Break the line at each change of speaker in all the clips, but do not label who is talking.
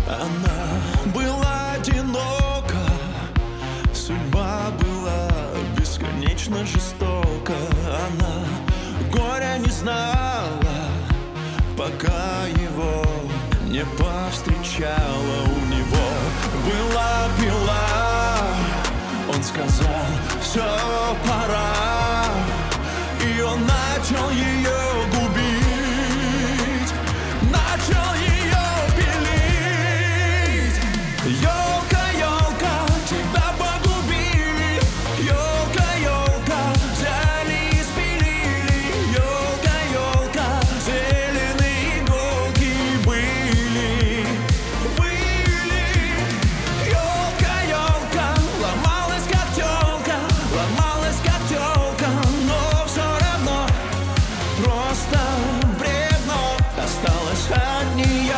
Она была одинока, судьба была бесконечно жестока. Она горя не знала, пока его не повстречала. У него была пила, он сказал: все, пора. И он начал ее губить, начал ее пилить. Ёлка, ёлка, тебя погубили. Ёлка, ёлка, взяли и спилили. Ёлка, ёлка, зеленые иголки были. Ёлка, ёлка, ломалась как тёлка, ломалась как тёлка, но все равно просто бревно осталось от нее.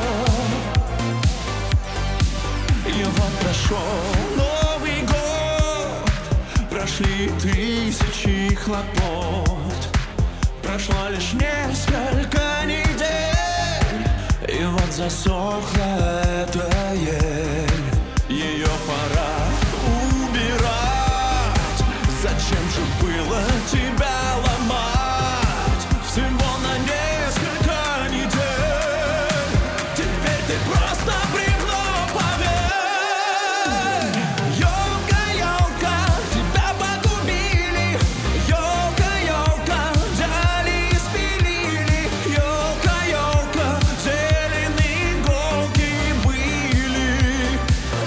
И вот прошел Новый год, прошли тысячи хлопот, прошло лишь несколько недель, и вот засохла эта ель. Ее пора убирать. Зачем же было тебя ломать всего на несколько недель? Теперь ты просто бревно, поверь. Ёлка, ёлка, тебя погубили. Ёлка, ёлка, взяли и спилили. Ёлка, ёлка, зеленые иголки были.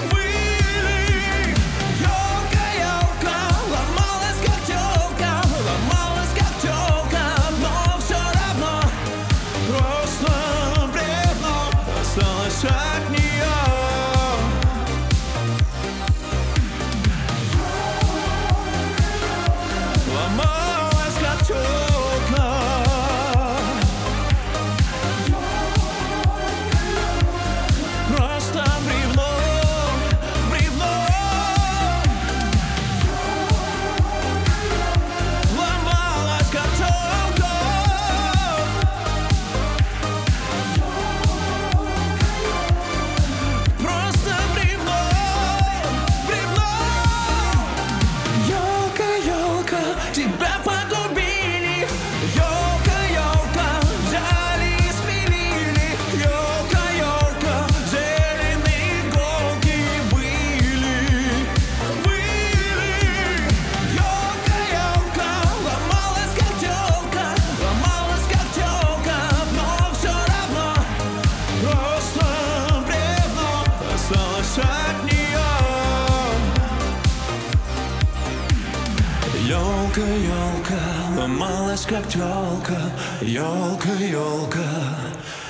Ёлка, ёлка, ломалась как тёлка, но все равно просто бревно осталось от нее. Ломалась как тёлка, просто бревно, бревно. Ломалась как тёлка, просто бревно, бревно. Ёлка, ёлка, тебя погубили. Ёлка, ёлка, взяли и спилили. Ёлка, ёлка, зеленые иголки были. Ёлка, ёлка, ломалась как тёлка, но все равно просто бревно осталось от нее. Ёлка, ёлка, ломалась как тёлка. Ёлка, ёлка,